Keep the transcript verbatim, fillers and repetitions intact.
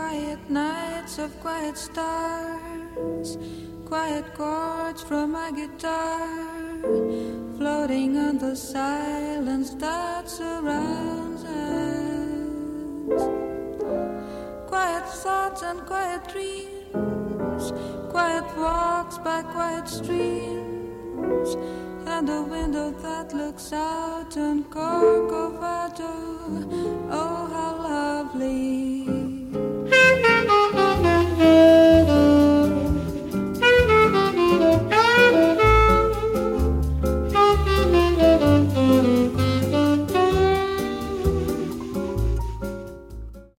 quiet nights of quiet stars, quiet chords from my guitar, floating on the silence that surrounds us. Quiet thoughts and quiet dreams, quiet walks by quiet streams, and a window that looks out on Corcovado. Oh, how lovely.